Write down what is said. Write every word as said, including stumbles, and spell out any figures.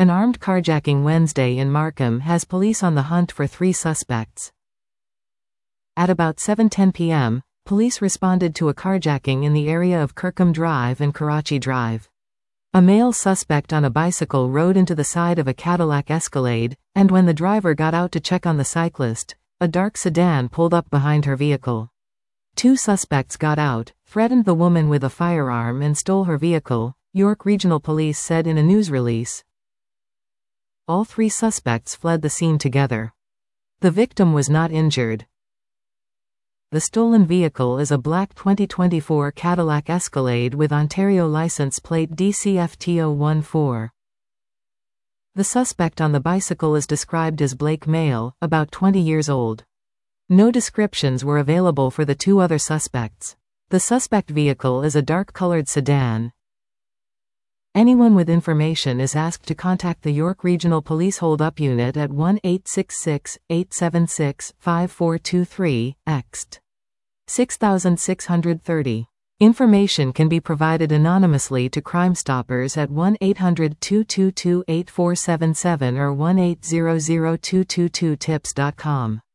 An armed carjacking Wednesday in Markham has police on the hunt for three suspects. At about seven ten p m, police responded to a carjacking in the area of Kirkham Drive and Karachi Drive. A male suspect on a bicycle rode into the side of a Cadillac Escalade, and when the driver got out to check on the cyclist, a dark sedan pulled up behind her vehicle. Two suspects got out, threatened the woman with a firearm and stole her vehicle, York Regional Police said in a news release. All three suspects fled the scene together. The victim was not injured. The stolen vehicle is a black twenty twenty-four Cadillac Escalade with Ontario license plate D C F T zero one four. The suspect on the bicycle is described as Blake Male, about twenty years old. No descriptions were available for the two other suspects. The suspect vehicle is a dark-colored sedan. Anyone with information is asked to contact the York Regional Police Hold-Up Unit at one eight six six, eight seven six, five four two three, ext. six six three zero. Information can be provided anonymously to Crime Stoppers at one eight hundred, two two two, eight four seven seven or one eight hundred, two two two tips dot com.